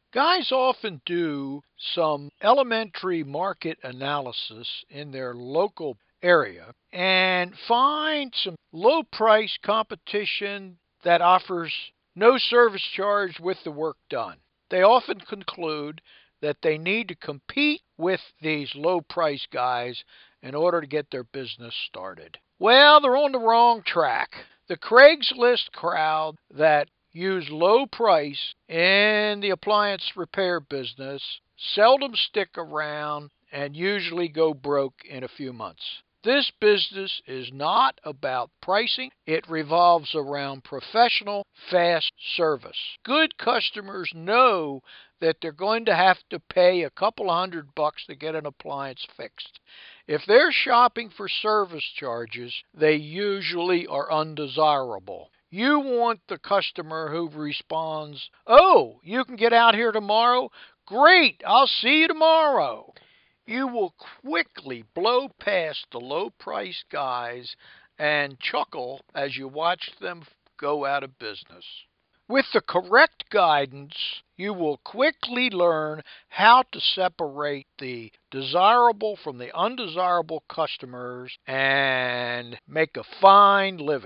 Guys often do some elementary market analysis in their local area and find some low price competition that offers no service charge with the work done. They often conclude that they need to compete with these low price guys in order to get their business started. Well, they're on the wrong track. The Craigslist crowd that use low price in the appliance repair business seldom stick around and usually go broke in a few months. This business is not about pricing. It revolves around professional, fast service. Good customers know that they're going to have to pay a couple $100 to get an appliance fixed. If they're shopping for service charges, they usually are undesirable. You want the customer who responds, "Oh, you can get out here tomorrow? Great, I'll see you tomorrow." You will quickly blow past the low price guys and chuckle as you watch them go out of business. With the correct guidance, you will quickly learn how to separate the desirable from the undesirable customers and make a fine living.